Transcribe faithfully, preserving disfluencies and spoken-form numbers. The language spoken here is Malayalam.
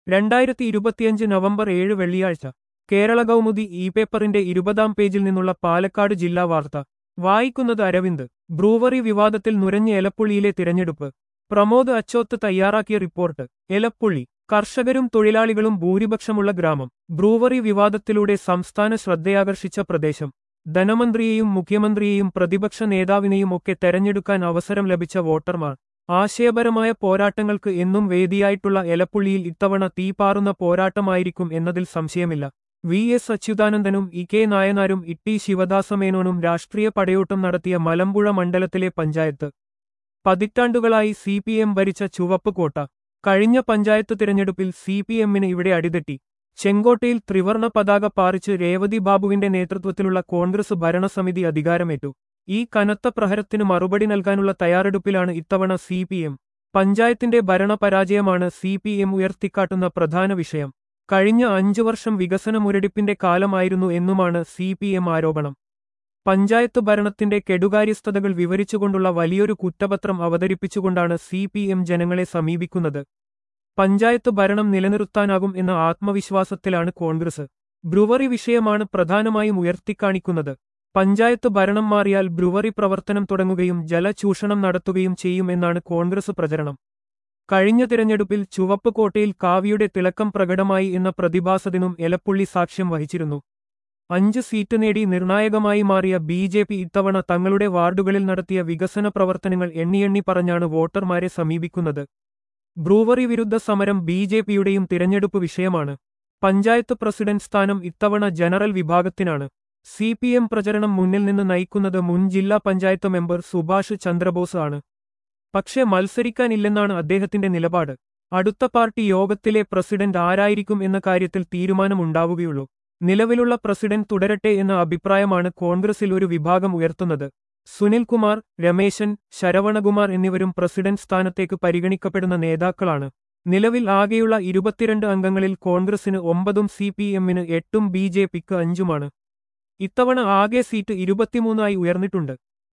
രണ്ടായിരത്തി ഇരുപത്തിയഞ്ച് നവംബർ ഏഴ് വെള്ളിയാഴ്ച കേരള കൗമുദി ഇ പേപ്പറിന്റെ ഇരുപതാം പേജിൽ നിന്നുള്ള പാലക്കാട് ജില്ലാ വാർത്ത വായിക്കുന്നത് അരവിന്ദ്. ബ്രൂവറി വിവാദത്തിൽ നുരഞ്ഞ് എലപ്പുള്ളിയിലെ തിരഞ്ഞെടുപ്പ്. പ്രമോദ് അച്ചോത്ത് തയ്യാറാക്കിയ റിപ്പോർട്ട്. എലപ്പുള്ളി കർഷകരും തൊഴിലാളികളും ഭൂരിപക്ഷമുള്ള ഗ്രാമം. ബ്രൂവറി വിവാദത്തിലൂടെ സംസ്ഥാന ശ്രദ്ധയാകർഷിച്ച പ്രദേശം. ധനമന്ത്രിയെയും മുഖ്യമന്ത്രിയെയും പ്രതിപക്ഷ നേതാവിനെയും ഒക്കെ തെരഞ്ഞെടുക്കാൻ അവസരം ലഭിച്ച വോട്ടർമാർ. ആശയപരമായ പോരാട്ടങ്ങൾക്ക് എന്നും വേദിയായിട്ടുള്ള എലപ്പുള്ളിയിൽ ഇത്തവണ തീപാറുന്ന പോരാട്ടമായിരിക്കും എന്നതിൽ സംശയമില്ല. വി എസ് അച്യുതാനന്ദനും ഇ കെ നായനാരും ഇ ശിവദാസമേനോനും രാഷ്ട്രീയ പടയോട്ടം നടത്തിയ മലമ്പുഴ മണ്ഡലത്തിലെ പഞ്ചായത്ത്. പതിറ്റാണ്ടുകളായി സി പി എം ഭരിച്ച ചുവപ്പ് കോട്ട. കഴിഞ്ഞ പഞ്ചായത്ത് തിരഞ്ഞെടുപ്പിൽ സി പി എമ്മിന് ഇവിടെ അടിതെറ്റി. ചെങ്കോട്ടയിൽ ത്രിവർണ പതാക പാറിച്ച് രേവതി ബാബുവിന്റെ നേതൃത്വത്തിലുള്ള കോൺഗ്രസ് ഭരണസമിതി അധികാരമേറ്റു. ഈ കനത്ത പ്രഹരത്തിന് മറുപടി നൽകാനുള്ള തയ്യാറെടുപ്പിലാണ് ഇത്തവണ സി പി എം. പഞ്ചായത്തിന്റെ ഭരണപരാജയമാണ് സി പി എം ഉയർത്തിക്കാട്ടുന്ന പ്രധാന വിഷയം. കഴിഞ്ഞ അഞ്ചു വർഷം വികസന മുരടിപ്പിന്റെ കാലമായിരുന്നു എന്നുമാണ് സി പി എം ആരോപണം. പഞ്ചായത്ത് ഭരണത്തിന്റെ കെടുകാര്യസ്ഥതകൾ വിവരിച്ചുകൊണ്ടുള്ള വലിയൊരു കുറ്റപത്രം അവതരിപ്പിച്ചുകൊണ്ടാണ് സി പി എം ജനങ്ങളെ സമീപിക്കുന്നത്. പഞ്ചായത്ത് ഭരണം നിലനിർത്താനാകും എന്ന ആത്മവിശ്വാസത്തിലാണ് കോൺഗ്രസ്. ബ്രുവറി വിഷയമാണ് പ്രധാനമായും ഉയർത്തിക്കാണിക്കുന്നത്. പഞ്ചായത്ത് ഭരണം മാറിയാൽ ബ്രുവറി പ്രവർത്തനം തുടങ്ങുകയും ജലചൂഷണം നടത്തുകയും ചെയ്യും എന്നാണ് കോൺഗ്രസ് പ്രചരണം. കഴിഞ്ഞ തിരഞ്ഞെടുപ്പിൽ ചുവപ്പ് കോട്ടയിൽ കാവ്യയുടെ തിളക്കം പ്രകടമായി എന്ന പ്രതിഭാസത്തിനും എലപ്പുള്ളി സാക്ഷ്യം വഹിച്ചിരുന്നു. അഞ്ച് സീറ്റ് നേടി നിർണായകമായി മാറിയ ബി ജെ പി ഇത്തവണ തങ്ങളുടെ വാർഡുകളിൽ നടത്തിയ വികസന പ്രവർത്തനങ്ങൾ എണ്ണിയെണ്ണി പറഞ്ഞാണ് വോട്ടർമാരെ സമീപിക്കുന്നത്. ബ്രൂവറി വിരുദ്ധ സമരം ബി ജെ പിയുടെയും തിരഞ്ഞെടുപ്പ് വിഷയമാണ്. പഞ്ചായത്ത് പ്രസിഡന്റ് സ്ഥാനം ഇത്തവണ ജനറൽ വിഭാഗത്തിനാണ്. സി പി എം പ്രചരണം മുന്നിൽ നിന്ന് നയിക്കുന്നത് മുൻ ജില്ലാ പഞ്ചായത്ത് മെമ്പർ സുഭാഷ് ചന്ദ്രബോസ് ആണ്. പക്ഷേ മത്സരിക്കാനില്ലെന്നാണ് അദ്ദേഹത്തിന്റെ നിലപാട്. അടുത്ത പാർട്ടി യോഗത്തിലെ പ്രസിഡന്റ് ആരായിരിക്കും എന്ന കാര്യത്തിൽ തീരുമാനമുണ്ടാവുകയുള്ളൂ. നിലവിലുള്ള പ്രസിഡന്റ് തുടരട്ടെ എന്ന അഭിപ്രായമാണ് കോൺഗ്രസിൽ ഒരു വിഭാഗം ഉയർത്തുന്നത്. സുനിൽകുമാർ, രമേശൻ, ശരവണകുമാർ എന്നിവരും പ്രസിഡന്റ് സ്ഥാനത്തേക്ക് പരിഗണിക്കപ്പെടുന്ന നേതാക്കളാണ്. നിലവിൽ ആകെയുള്ള ഇരുപത്തിരണ്ട് അംഗങ്ങളിൽ കോൺഗ്രസിന് ഒമ്പതും സി പി എമ്മിന് എട്ടും ബി ജെ പിക്ക് അഞ്ചുമാണ്. ഇത്തവണ ആകെ സീറ്റ് ഇരുപത്തിമൂന്നായി ഉയർന്നിട്ടുണ്ട്.